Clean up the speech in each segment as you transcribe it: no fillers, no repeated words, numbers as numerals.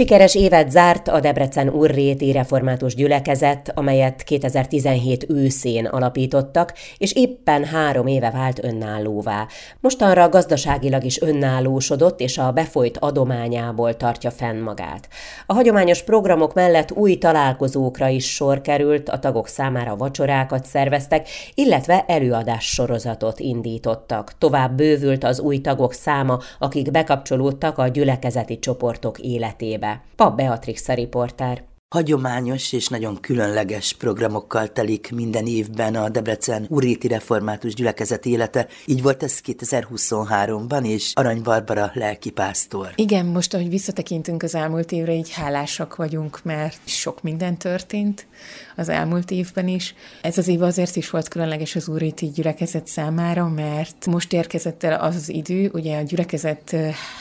Sikeres évet zárt a Debrecen Úrréti Református Gyülekezet, amelyet 2017 őszén alapítottak, és éppen 3 éve vált önállóvá. Mostanra gazdaságilag is önállósodott, és a befolyt adományából tartja fenn magát. A hagyományos programok mellett új találkozókra is sor került, a tagok számára vacsorákat szerveztek, illetve előadássorozatot indítottak. Tovább bővült az új tagok száma, akik bekapcsolódtak a gyülekezeti csoportok életébe. Pap Beatrix a riporter. Hagyományos és nagyon különleges programokkal telik minden évben a Debrecen Úrréti Református Gyülekezet élete. Így volt ez 2023-ban, és Arany Barbara lelkipásztor. Igen, most, ahogy visszatekintünk az elmúlt évre, így hálásak vagyunk, mert sok minden történt az elmúlt évben is. Ez az év azért is volt különleges az Úrréti Gyülekezet számára, mert most érkezett el az idő, ugye a gyülekezet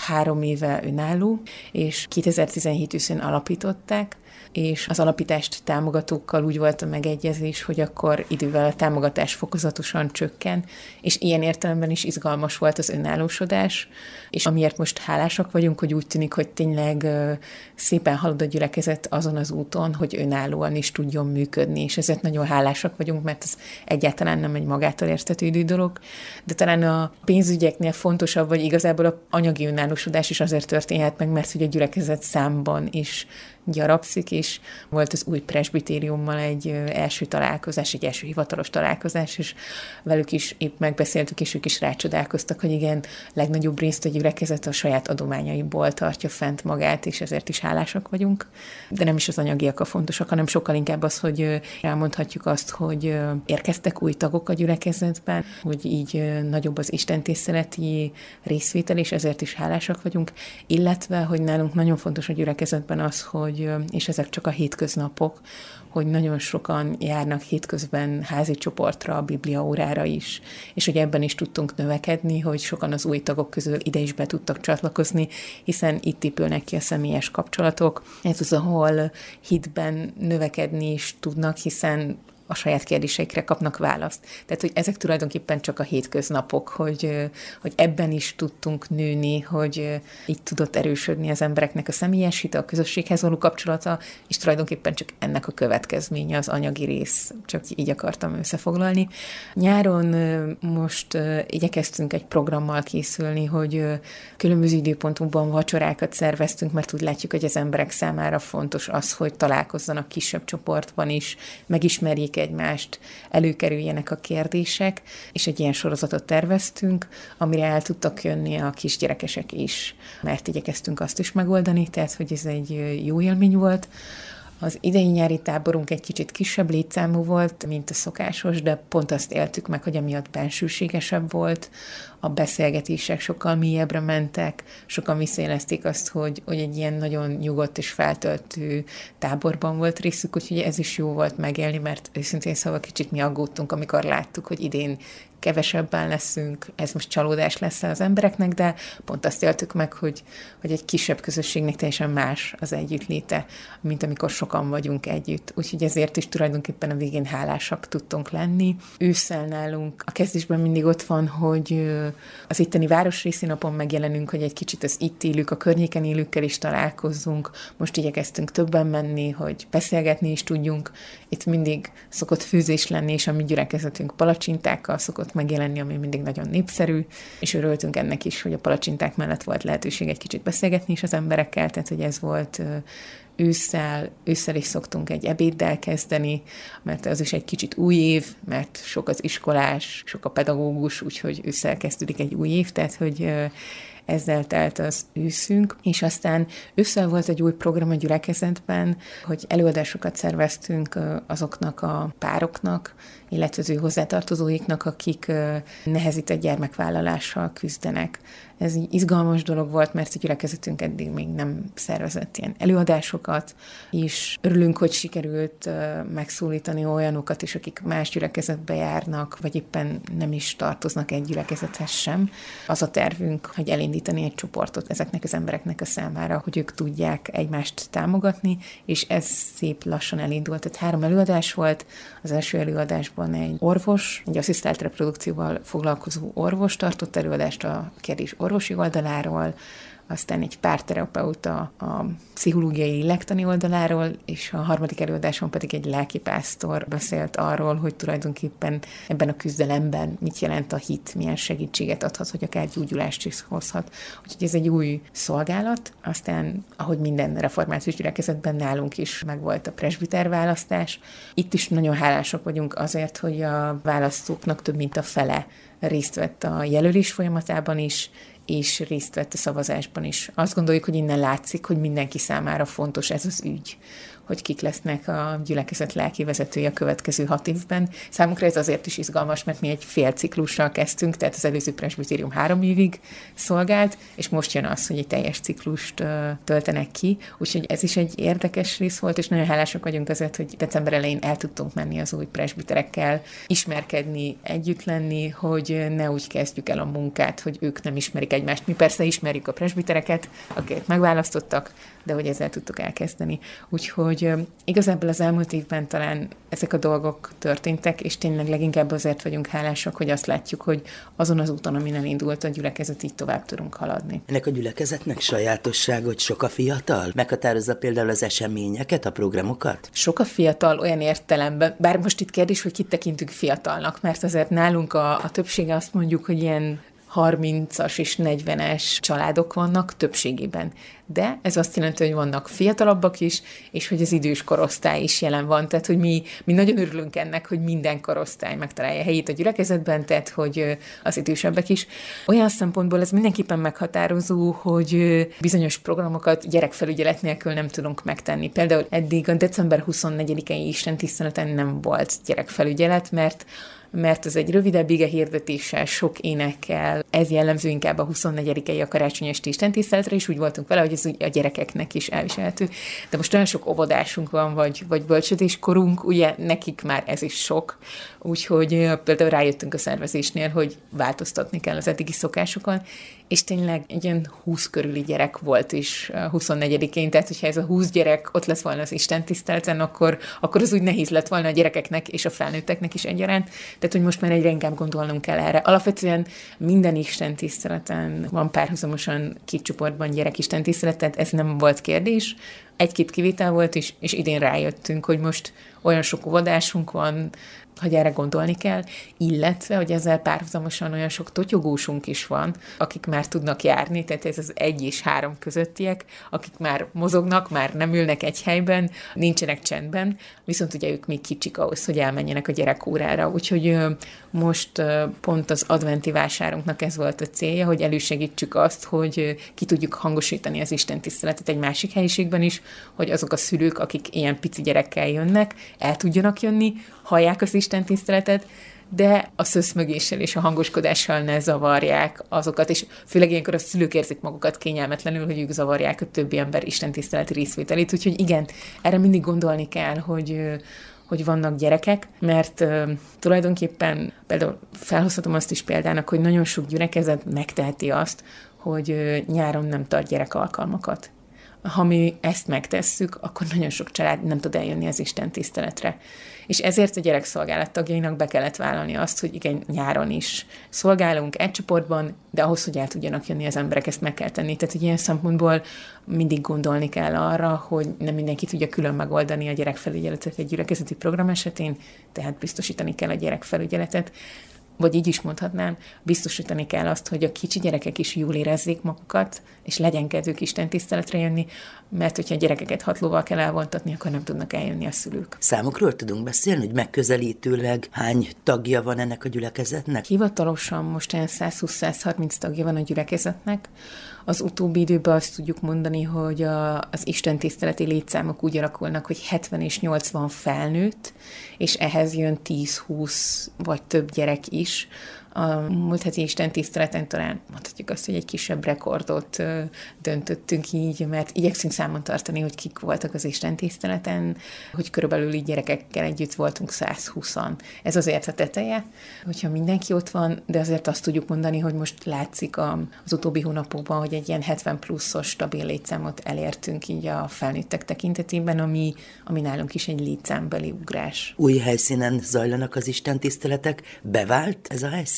3 éve önálló, és 2017 őszén alapították, és az alapítást támogatókkal úgy volt a megegyezés, hogy akkor idővel a támogatás fokozatosan csökken, és ilyen értelemben is izgalmas volt az önállósodás, és amiért most hálásak vagyunk, hogy úgy tűnik, hogy tényleg szépen halad a gyülekezet azon az úton, hogy önállóan is tudjon működni, és ezért nagyon hálásak vagyunk, mert ez egyáltalán nem egy magától értetődő dolog, de talán a pénzügyeknél fontosabb, vagy igazából az anyagi önállósodás is azért történhet meg, mert hogy a gyülekezet számban is gyarapszik, és volt az új presbitériummal egy első találkozás, egy első hivatalos találkozás, és velük is épp megbeszéltük, és ők is rácsodálkoztak, hogy igen, legnagyobb részt a gyülekezet a saját adományaiból tartja fent magát, és ezért is hálásak vagyunk. De nem is az anyagiak a fontosak, hanem sokkal inkább az, hogy elmondhatjuk azt, hogy érkeztek új tagok a gyülekezetben, hogy így nagyobb az istentiszteleti részvétel, és ezért is hálásak vagyunk, illetve, hogy nálunk nagyon fontos a gyülekezetben az, és ezek csak a hétköznapok, hogy nagyon sokan járnak hétközben házi csoportra, a bibliaórára is, és hogy ebben is tudtunk növekedni, hogy sokan az új tagok közül ide is be tudtak csatlakozni, hiszen itt épülnek ki a személyes kapcsolatok. Ez az, ahol hitben növekedni is tudnak, hiszen a saját kérdéseikre kapnak választ. Tehát, hogy ezek tulajdonképpen csak a hétköznapok, hogy ebben is tudtunk nőni, hogy így tudott erősödni az embereknek a személyes hite, a közösséghez való kapcsolata, és tulajdonképpen csak ennek a következménye az anyagi rész, csak így akartam összefoglalni. Nyáron most igyekeztünk egy programmal készülni, hogy különböző időpontokban vacsorákat szerveztünk, mert úgy látjuk, hogy az emberek számára fontos az, hogy találkozzanak kisebb csoportban is, megismerjék egymást, előkerüljenek a kérdések, és egy ilyen sorozatot terveztünk, amire el tudtak jönni a kisgyerekesek is, mert igyekeztünk azt is megoldani, tehát hogy ez egy jó élmény volt. Az idei nyári táborunk egy kicsit kisebb létszámú volt, mint a szokásos, de pont azt éltük meg, hogy amiatt bensőségesebb volt, a beszélgetések sokkal mélyebbre mentek, sokan visszajelezték azt, hogy egy ilyen nagyon nyugodt és feltöltő táborban volt részük, úgyhogy ez is jó volt megélni, mert őszintén szóval kicsit mi aggódtunk, amikor láttuk, hogy idén kevesebben leszünk, ez most csalódás lesz az embereknek, de pont azt éltük meg, hogy egy kisebb közösségnek teljesen más az együttléte, mint amikor sokan vagyunk együtt. Úgyhogy ezért is tulajdonképpen a végén hálásak tudtunk lenni. Ősszel nálunk a kezdésben mindig ott van, hogy az itteni városrészi napon megjelenünk, hogy egy kicsit az itt élők, a környéken élőkkel is találkozzunk. Most igyekeztünk többen menni, hogy beszélgetni is tudjunk. Itt mindig szokott főzés lenni, és a mi gyülekezetünk palacsintákkal szokott megjelenni, ami mindig nagyon népszerű, és örültünk ennek is, hogy a palacsinták mellett volt lehetőség egy kicsit beszélgetni is az emberekkel, tehát hogy ez volt ősszel is szoktunk egy ebéddel kezdeni, mert az is egy kicsit új év, mert sok az iskolás, sok a pedagógus, úgyhogy ősszel kezdődik egy új év, tehát hogy ezzel telt az őszünk, és aztán ősszel volt egy új program a gyülekezetben, hogy előadásokat szerveztünk azoknak a pároknak, illetve az ő hozzátartozóiknak, akik nehezített gyermekvállalással küzdenek. Ez egy izgalmas dolog volt, mert a gyülekezetünk eddig még nem szervezett ilyen előadásokat, és örülünk, hogy sikerült megszólítani olyanokat is, akik más gyülekezetbe járnak, vagy éppen nem is tartoznak egy gyülekezethez sem. Az a tervünk, hogy elindítani egy csoportot ezeknek az embereknek a számára, hogy ők tudják egymást támogatni, és ez szép lassan elindult. Tehát 3 előadás volt. Az első előadásban egy orvos, egy asszisztált reprodukcióval foglalkozó orvos tartott előadást a kérdés orvosi oldaláról, aztán egy párterapeuta a pszichológiai lélektani oldaláról, és a harmadik előadáson pedig egy lelkipásztor beszélt arról, hogy tulajdonképpen ebben a küzdelemben mit jelent a hit, milyen segítséget adhat, hogy akár gyógyulást is hozhat. Úgyhogy ez egy új szolgálat. Aztán, ahogy minden református gyülekezetben, nálunk is megvolt a presbiter választás. Itt is nagyon hálásak vagyunk azért, hogy a választóknak több mint a fele részt vett a jelölés folyamatában is, és részt vett a szavazásban is. Azt gondoljuk, hogy innen látszik, hogy mindenki számára fontos ez az ügy, hogy kik lesznek a gyülekezet lelki vezetői a következő 6 évben. Számunkra ez azért is izgalmas, mert mi egy fél ciklussal kezdtünk, tehát az előző presbitérium 3 évig szolgált, és most jön az, hogy egy teljes ciklust töltenek ki. Úgyhogy ez is egy érdekes rész volt, és nagyon hálásak vagyunk azért, hogy december elején el tudtunk menni az új presbiterekkel, ismerkedni, együtt lenni, hogy ne úgy kezdjük el a munkát, hogy ők nem ismerik egymást. Mi persze ismerjük a presbitereket, akiket megválasztottak, de hogy ezzel tudtuk elkezdeni. Úgyhogy igazából az elmúlt évben talán ezek a dolgok történtek, és tényleg leginkább azért vagyunk hálásak, hogy azt látjuk, hogy azon az úton, amin elindult a gyülekezet, így tovább tudunk haladni. Ennek a gyülekezetnek sajátosság, hogy sok a fiatal? Meghatározza például az eseményeket, a programokat? Sok a fiatal olyan értelemben, bár most itt kérdés, hogy kit tekintünk fiatalnak, mert azért nálunk a többsége azt mondjuk, hogy ilyen 30-as és 40-es családok vannak többségében. De ez azt jelenti, hogy vannak fiatalabbak is, és hogy az idős korosztály is jelen van. Tehát, hogy mi nagyon örülünk ennek, hogy minden korosztály megtalálja helyét a gyülekezetben, tehát, hogy az idősebbek is. Olyan szempontból ez mindenképpen meghatározó, hogy bizonyos programokat gyerekfelügyelet nélkül nem tudunk megtenni. Például eddig a december 24-i istentiszteleten nem volt gyerekfelügyelet, mert ez egy rövidebb igehirdetéssel, sok énekkel, ez jellemző inkább a 24-i a karácsony esti istentiszteletre, és úgy voltunk vele, hogy ez a gyerekeknek is elviselhető. De most olyan sok óvodásunk van, vagy bölcsödéskorunk, ugye nekik már ez is sok, úgyhogy például rájöttünk a szervezésnél, hogy változtatni kell az eddigi szokásokon, és tényleg egy ilyen 20 körüli gyerek volt is 24-én, tehát hogyha ez a 20 gyerek ott lesz volna az istentiszteleten, akkor az úgy nehéz lett volna a gyerekeknek és a felnőtteknek is egyaránt, tehát hogy most már egyre inkább gondolnunk kell erre. Alapvetően minden istentiszteleten van párhuzamosan 2 csoportban gyerekistentisztelet, tehát ez nem volt kérdés. 1-2 kivétel volt is, és idén rájöttünk, hogy most olyan sok óvodásunk van, hogy erre gondolni kell, illetve, hogy ezzel párhuzamosan olyan sok totyogósunk is van, akik már tudnak járni, tehát ez az 1 és 3 közöttiek, akik már mozognak, már nem ülnek egy helyben, nincsenek csendben, viszont ugye ők még kicsik ahhoz, hogy elmenjenek a gyerekórára. Úgyhogy most pont az adventi vásárunknak ez volt a célja, hogy elősegítsük azt, hogy ki tudjuk hangosítani az istentiszteletet egy másik helyiségben is, hogy azok a szülők, akik ilyen pici gyerekkel jönnek, el tudjanak jönni, hallják az istentiszteletet, de a szöszmögéssel és a hangoskodással ne zavarják azokat, és főleg ilyenkor a szülők érzik magukat kényelmetlenül, hogy ők zavarják a többi ember istentiszteleti részvételét. Úgyhogy igen, erre mindig gondolni kell, hogy vannak gyerekek, mert tulajdonképpen például felhozhatom azt is példának, hogy nagyon sok gyülekezet megteheti azt, hogy nyáron nem tart gyerekalkalmakat. Ha mi ezt megtesszük, akkor nagyon sok család nem tud eljönni az istentiszteletre. És ezért a gyerekszolgálat tagjainak be kellett vállalni azt, hogy igen, nyáron is szolgálunk egy csoportban, de ahhoz, hogy el tudjanak jönni az emberek, ezt meg kell tenni. Tehát, hogy ilyen szempontból mindig gondolni kell arra, hogy nem mindenki tudja külön megoldani a gyerekfelügyeletet egy gyülekezeti program esetén, tehát biztosítani kell a gyerekfelügyeletet. Vagy így is mondhatnám, biztosítani kell azt, hogy a kicsi gyerekek is jól érezzék magukat, és legyen kedvük istentiszteletre jönni, mert hogyha a gyerekeket 6 lóval kell elvontatni, akkor nem tudnak eljönni a szülők. Számokról tudunk beszélni, hogy megközelítőleg hány tagja van ennek a gyülekezetnek? Hivatalosan most 120-130 tagja van a gyülekezetnek. Az utóbbi időben azt tudjuk mondani, hogy az istentiszteleti létszámok úgy alakulnak, hogy 70 és 80 felnőtt, és ehhez jön 10-20 vagy több gyerek is. A múlt heti istentiszteleten talán mondhatjuk azt, hogy egy kisebb rekordot döntöttünk így, mert igyekszünk számon tartani, hogy kik voltak az istentiszteleten, hogy körülbelül így gyerekekkel együtt voltunk 120-an. Ez azért a teteje, hogyha mindenki ott van, de azért azt tudjuk mondani, hogy most látszik az utóbbi hónapokban, hogy egy ilyen 70 pluszos stabil létszámot elértünk így a felnőttek tekintetében, ami nálunk is egy létszámbeli ugrás. Új helyszínen zajlanak az istentiszteletek. Bevált ez a helyszín?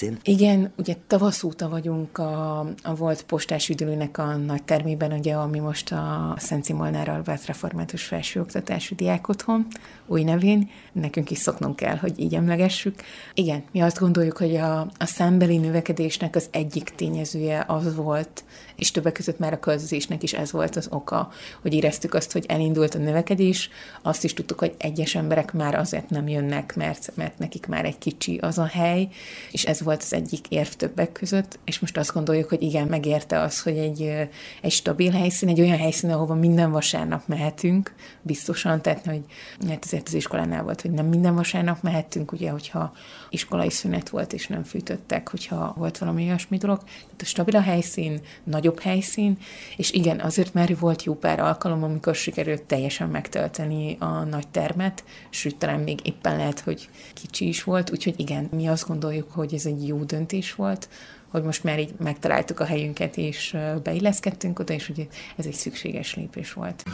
helyszín? Igen, ugye tavasz óta vagyunk a volt postás üdülőnek a nagy termében, ugye, ami most a Szent Szimolnárral vált református felsőoktatású diákotthon, új nevén. Nekünk is szoknunk kell, hogy így emlegessük. Igen, mi azt gondoljuk, hogy a számbeli növekedésnek az egyik tényezője az volt, és többek között már a költözésnek is ez volt az oka, hogy éreztük azt, hogy elindult a növekedés, azt is tudtuk, hogy egyes emberek már azért nem jönnek, mert nekik már egy kicsi az a hely, és ez volt az egyik érv többek között, és most azt gondoljuk, hogy igen, megérte az, hogy egy stabil helyszín, egy olyan helyszín, ahova minden vasárnap mehetünk, biztosan, tehát hogy mert azért az iskolánál volt, hogy nem minden vasárnap mehettünk, ugye, hogyha iskolai szünet volt, és nem fűtöttek, hogyha volt valami olyasmi dolog. Tehát a stabil a helyszín, nagyobb helyszín, és igen, azért már volt jó pár alkalom, amikor sikerült teljesen megtölteni a nagy termet, sőt, talán még éppen lehet, hogy kicsi is volt, úgyhogy igen, mi azt gondoljuk, hogy ez egy jó döntés volt, hogy most már így megtaláltuk a helyünket, és beilleszkedtünk oda, és hogy ez egy szükséges lépés volt.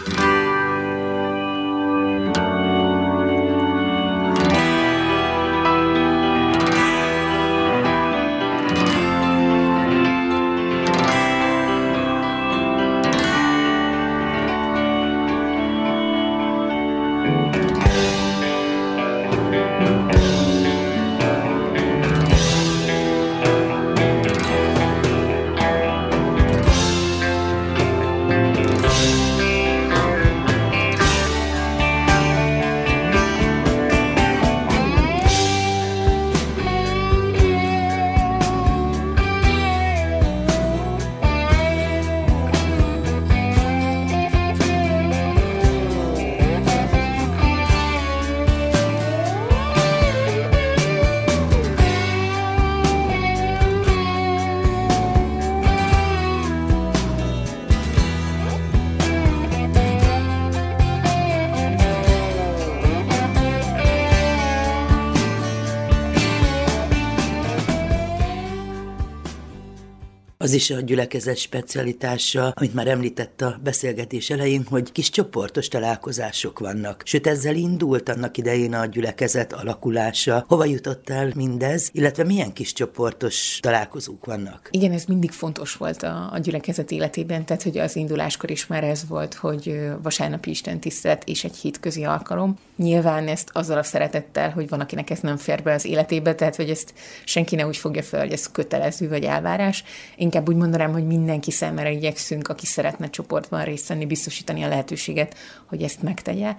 Az is a gyülekezet specialitása, amit már említett a beszélgetés elején, hogy kis csoportos találkozások vannak. Sőt, ezzel indult annak idején a gyülekezet alakulása. Hova jutott el mindez, illetve milyen kis csoportos találkozók vannak? Igen, ez mindig fontos volt a gyülekezet életében, tehát hogy az induláskor is már ez volt, hogy vasárnapi istentisztelet és egy hétközi alkalom. Nyilván ezt azzal a szeretettel, hogy van, akinek ez nem fér be az életébe, tehát hogy ezt senki ne úgy fogja fel, hogy ez kötelező vagy elvárás. Inkább úgy mondanám, hogy mindenki számára igyekszünk, aki szeretne csoportban részt venni, biztosítani a lehetőséget, hogy ezt megtegye.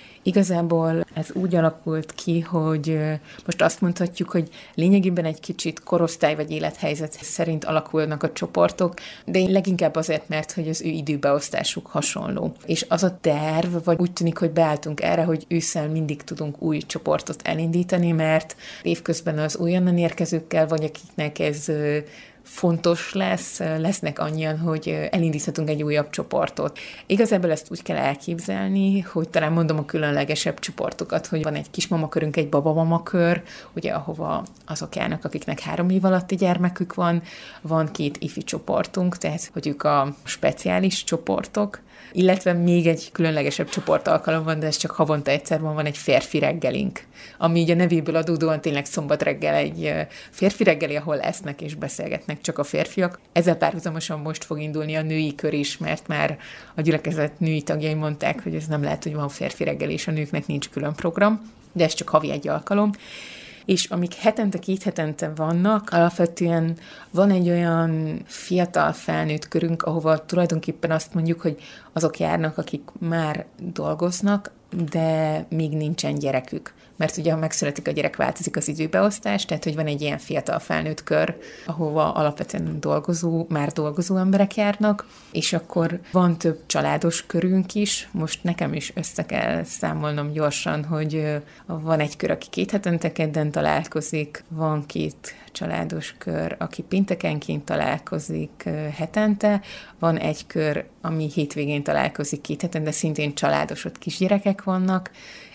Igazából ez úgy alakult ki, hogy most azt mondhatjuk, hogy lényegében egy kicsit korosztály vagy élethelyzet szerint alakulnak a csoportok, de leginkább azért, mert hogy az ő időbeosztásuk hasonló. És az a terv, vagy úgy tűnik, hogy beálltunk erre, hogy ősszel mindig tudunk új csoportot elindítani, mert évközben az újonnan érkezőkkel, vagy akiknek ez fontos lesznek annyian, hogy elindíthatunk egy újabb csoportot. Igazából ezt úgy kell elképzelni, hogy talán mondom a különlegesebb csoportokat, hogy van egy kismamakörünk, egy babamamakör, ugye ahova azok járnak, akiknek 3 év alatti gyermekük van 2 ifi csoportunk, tehát hogy ők a speciális csoportok, illetve még egy különlegesebb csoportalkalom van, de ez csak havonta egyszer van egy férfi reggelink, ami így a nevéből adódóan tényleg szombat reggel egy férfi reggeli, ahol esznek és beszélgetnek csak a férfiak. Ezzel párhuzamosan most fog indulni a női kör is, mert már a gyülekezet női tagjai mondták, hogy ez nem lehet, hogy van férfi reggel, és a nőknek nincs külön program, de ez csak havi egy alkalom. És amik hetente, 2 hetente vannak, alapvetően van egy olyan fiatal felnőtt körünk, ahova tulajdonképpen azt mondjuk, hogy azok járnak, akik már dolgoznak, de még nincsen gyerekük. Mert ugye, ha megszületik a gyerek, változik az időbeosztás, tehát, hogy van egy ilyen fiatal felnőtt kör, ahova alapvetően már dolgozó emberek járnak, és akkor van több családos körünk is. Most nekem is össze kell számolnom gyorsan, hogy van egy kör, aki 2 hetente kedden találkozik, van 2 családos kör, aki péntekenként találkozik hetente, van egy kör, ami hétvégén találkozik 2 hetente, de szintén családos, ott kisgyerekek vannak,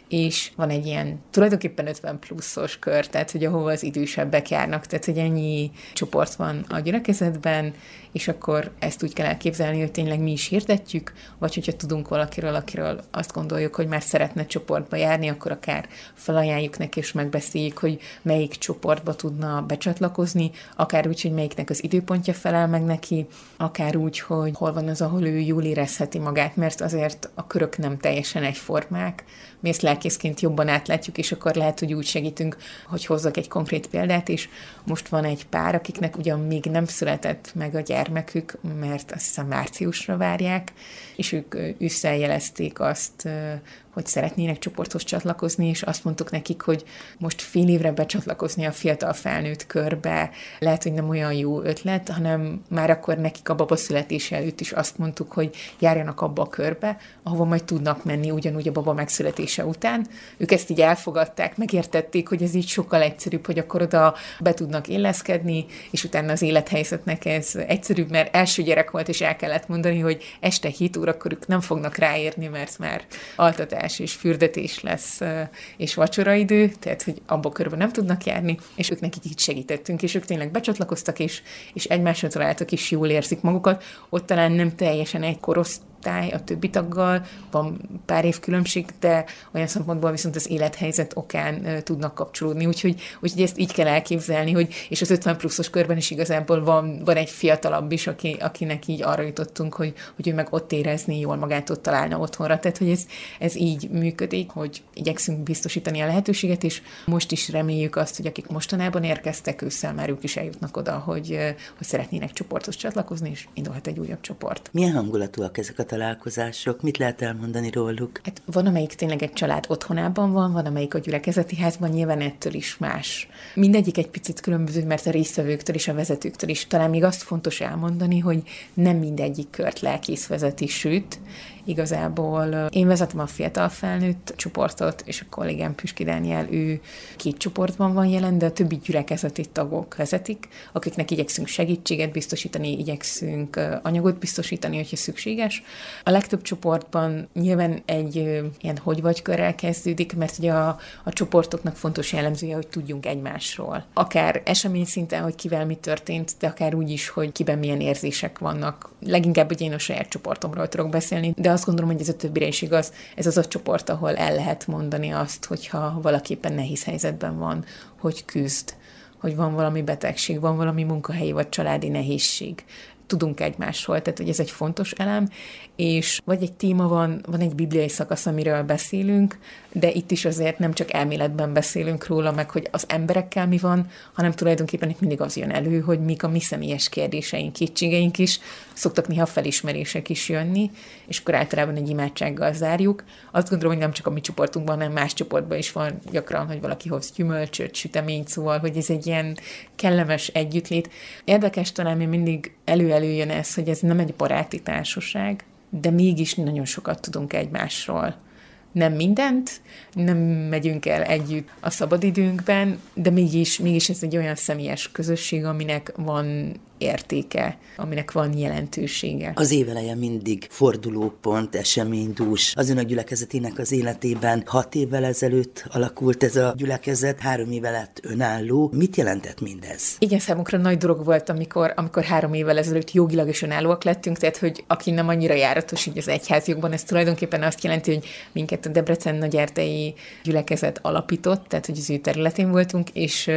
és van egy ilyen tulajdonképpen 50 pluszos kör, tehát hogy ahova az idősebbek járnak, tehát hogy ennyi csoport van a gyülekezetben, és akkor ezt úgy kell elképzelni, hogy tényleg mi is hirdetjük, vagy hogyha tudunk valakiről, akiről azt gondoljuk, hogy már szeretne csoportba járni, akkor akár felajánljuk neki, és megbeszéljük, hogy melyik csoportba tudna becsatlakozni, akár úgy, hogy melyiknek az időpontja felel meg neki, akár úgy, hogy hol van az, ahol ő jól érezheti magát, mert azért a körök nem teljesen egyformák. Mi ezt lelkészként jobban átlátjuk, és akkor lehet, hogy úgy segítünk, hogy hozzak egy konkrét példát, és most van egy pár, akiknek ugyan még nem született meg a gyermekük, mert azt hiszem márciusra várják, és ők ősszel jelezték azt, hogy szeretnének csoporthoz csatlakozni, és azt mondtuk nekik, hogy most fél évre becsatlakozni a fiatal felnőtt körbe lehet, hogy nem olyan jó ötlet, hanem már akkor nekik a baba születése előtt is azt mondtuk, hogy járjanak abba a körbe, ahova majd tudnak menni ugyanúgy a baba megszületése után. Ők ezt így elfogadták, megértették, hogy ez így sokkal egyszerűbb, hogy akkor oda be tudnak illeszkedni, és utána az élethelyzetnek ez egyszerűbb, mert első gyerek volt, és el kellett mondani, hogy este 7 órakor ők nem fognak ráérni, mert már altatás és fürdetés lesz, és vacsoraidő, tehát, hogy abba a körben nem tudnak járni, és ők nekik így segítettünk, és ők tényleg becsatlakoztak, és egymásra találtak, és jól érzik magukat. Ott talán nem teljesen egy korosztály a többi taggal, van pár év különbség, de olyan szempontból viszont az élethelyzet okán tudnak kapcsolódni, úgyhogy ezt így kell elképzelni, hogy, és az 50 pluszos körben is igazából van egy fiatalabb is, akinek így arra jutottunk, hogy ő meg ott érezni jól magát, ott találna otthonra, tehát hogy ez így működik, hogy igyekszünk biztosítani a lehetőséget, és most is reméljük azt, hogy akik mostanában érkeztek, ősszel már ők is eljutnak oda, hogy szeretnének csoporthoz csatlakozni, és indulhat egy újabb csoport. Milyen hangulatúak ezek a találkozások? Mit lehet elmondani róluk? Hát van, amelyik tényleg egy család otthonában van, amelyik a gyülekezeti házban, nyilván ettől is más. Mindegyik egy picit különböző, mert a résztvevőktől és a vezetőktől is. Talán még azt fontos elmondani, hogy nem mindegyik kört lelkész vezeti, sőt, igazából én vezetem a fiatal felnőtt csoportot, és a kollégám Püski Dániel, ő 2 csoportban van jelen, de a többi gyülekezeti tagok vezetik, akiknek igyekszünk segítséget biztosítani, igyekszünk anyagot biztosítani, hogyha szükséges. A legtöbb csoportban nyilván egy ilyen hogy-vagy-körrel kezdődik, mert ugye a csoportoknak fontos jellemzője, hogy tudjunk egymásról. Akár esemény szinten, hogy kivel mi történt, de akár úgy is, hogy kiben milyen érzések vannak. Leginkább ugye én a saját csoportomról tudok beszélni, de azt gondolom, hogy ez a többire is igaz. Ez az a csoport, ahol el lehet mondani azt, hogyha valaki éppen nehéz helyzetben van, hogy küzd, hogy van valami betegség, van valami munkahelyi vagy családi nehézség. Tudunk egymásról, tehát hogy ez egy fontos elem, és vagy egy téma van egy bibliai szakasz, amiről beszélünk, de itt is azért nem csak elméletben beszélünk róla, meg hogy az emberekkel mi van, hanem tulajdonképpen itt mindig az jön elő, hogy mik a mi személyes kérdéseink, kétségeink is, szoktak néha felismerések is jönni, és akkor általában egy imádsággal zárjuk. Azt gondolom, hogy nem csak a mi csoportunkban, hanem más csoportban is van gyakran, hogy valaki hoz gyümölcsöt, süteményt, szóval, hogy ez egy ilyen kellemes együttlét. Érdekes talán még mindig előjön ez, hogy ez nem egy baráti társaság, de mégis nagyon sokat tudunk egymásról. Nem mindent, nem megyünk el együtt a szabadidőnkben, de mégis ez egy olyan személyes közösség, aminek van értéke, aminek van jelentősége. Az éveleje mindig fordulópont, eseménydús. Az önök gyülekezetének az életében 6 évvel ezelőtt alakult ez a gyülekezet, 3 éve lett önálló. Mit jelentett mindez? Igen, számunkra nagy dolog volt, amikor 3 évvel ezelőtt jogilag is önállóak lettünk, tehát hogy aki nem annyira járatos így az egyházjogban, ez tulajdonképpen azt jelenti, hogy minket a Debrecen Nagyerdei gyülekezet alapított, tehát hogy az ő területén voltunk, és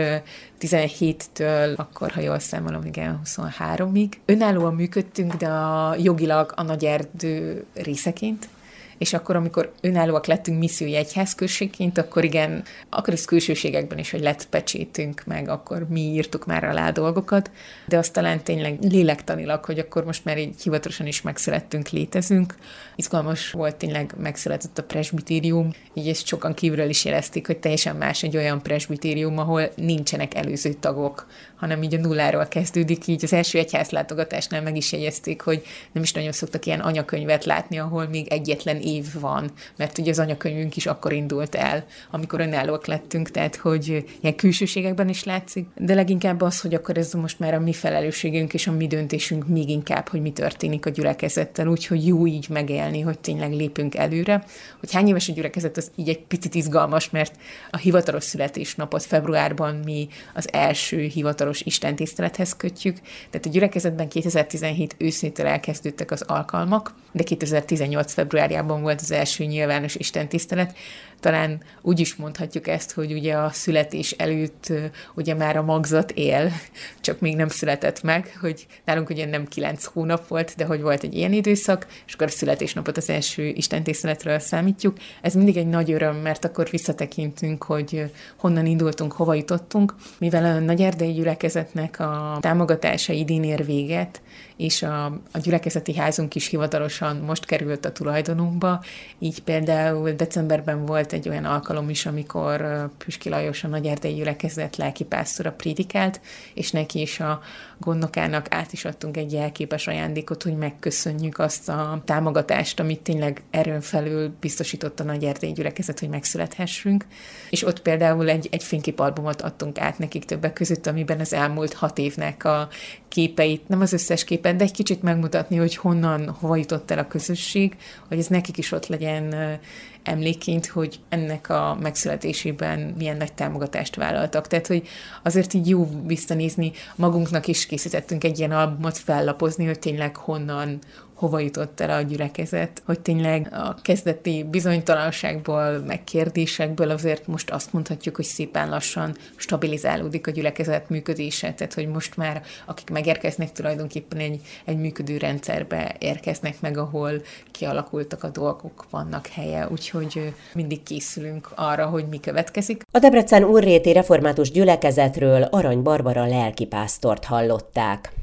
17-től, akkor, ha jól számolom, igen, 23-ig. Önállóan működtünk, de jogilag a Nagyerdő részeként, és akkor, amikor önállóak lettünk missziói egyházközségként, akkor igen, akkor is külsőségekben is, hogy lett pecsétünk meg, akkor mi írtuk már alá dolgokat, de azt talán tényleg lélektanilag, hogy akkor most már így hivatalosan is megszülettünk, létezünk. Izgalmas volt, tényleg megszületett a presbitérium, így ezt sokan kívülről is jelezték, hogy teljesen más egy olyan presbitérium, ahol nincsenek előző tagok, hanem így a nulláról kezdődik, így az első egyházlátogatásnál meg is jegyezték, hogy nem is nagyon szoktak ilyen anyakönyvet látni, ahol még egyetlen év van, mert ugye az anyakönyvünk is akkor indult el, amikor önállóak lettünk, tehát hogy ilyen külsőségekben is látszik, de leginkább az, hogy akkor ez most már a mi felelősségünk és a mi döntésünk még inkább, hogy mi történik a gyülekezettel, úgyhogy jó így megélni, hogy tényleg lépünk előre. Hogy hány éves a gyülekezet, az így egy picit izgalmas, mert a hivatalos születésnapot februárban mi az első hivatalos istentisztelethez kötjük, tehát a gyülekezetben 2017 őszétől elkezdődtek az alkalmak, de 2018 februárjában volt az első nyilvános istentisztelet. Talán úgy is mondhatjuk ezt, hogy ugye a születés előtt ugye már a magzat él, csak még nem született meg, hogy nálunk ugye nem 9 hónap volt, de hogy volt egy ilyen időszak, és akkor a születésnapot az első istentiszteletről számítjuk. Ez mindig egy nagy öröm, mert akkor visszatekintünk, hogy honnan indultunk, hova jutottunk. Mivel a Nagyerdei gyülekezetnek a támogatása idén ér véget, és a gyülekezeti házunk is hivatalosan most került a tulajdonunkba, így például decemberben volt egy olyan alkalom is, amikor Püski Lajos, a Nagyerdei gyülekezet lelkipásztora prédikált, és neki is a gondnokának át is adtunk egy jelképes ajándékot, hogy megköszönjük azt a támogatást, amit tényleg erőn felül biztosított a Nagyerdei gyülekezet, hogy megszülethessünk. És ott például egy fényképalbumot adtunk át nekik többek között, amiben az elmúlt 6 évnek a képeit, nem az összes képet, de egy kicsit megmutatni, hogy hova jutott el a közösség, hogy ez nekik is ott legyen emlékként, hogy ennek a megszületésében milyen nagy támogatást vállaltak. Tehát, hogy azért így jó visszanézni, magunknak is készítettünk egy ilyen albumot fellapozni, hogy tényleg hova jutott el a gyülekezet, hogy tényleg a kezdeti bizonytalanságból, meg kérdésekből azért most azt mondhatjuk, hogy szépen lassan stabilizálódik a gyülekezet működése, tehát hogy most már akik megérkeznek tulajdonképpen egy működő rendszerbe érkeznek meg, ahol kialakultak a dolgok, vannak helye, úgyhogy mindig készülünk arra, hogy mi következik. A Debrecen Úrréti Református Gyülekezetről Arany Barbara lelkipásztort hallották.